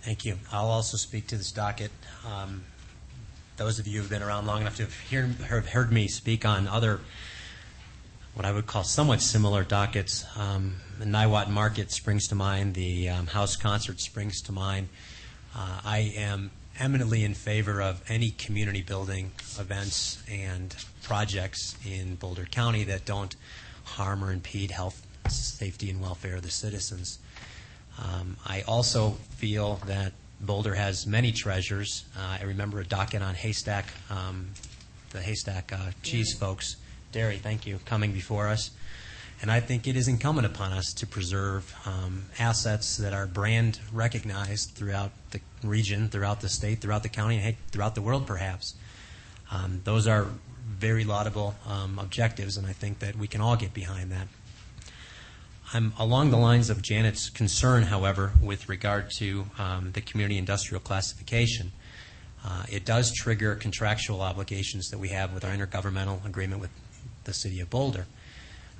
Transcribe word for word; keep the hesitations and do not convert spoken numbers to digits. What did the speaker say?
Thank you. I'll also speak to this docket. Um, those of you who have been around long enough to have, hear, have heard me speak on other, what I would call somewhat similar dockets. Um, the Niwot Market springs to mind. The um, House Concert springs to mind. Uh, I am eminently in favor of any community building events and projects in Boulder County that don't harm or impede health, safety, and welfare of the citizens. Um, I also feel that Boulder has many treasures. Uh, I remember a docket on Haystack, um, the Haystack uh, cheese folks, dairy, thank you, coming before us. And I think it is incumbent upon us to preserve um, assets that are brand recognized throughout the region, throughout the state, throughout the county, and throughout the world perhaps. Um, those are very laudable um, objectives, and I think that we can all get behind that. I'm along the lines of Janet's concern, however, with regard to um, the community industrial classification. Uh, it does trigger contractual obligations that we have with our intergovernmental agreement with the City of Boulder.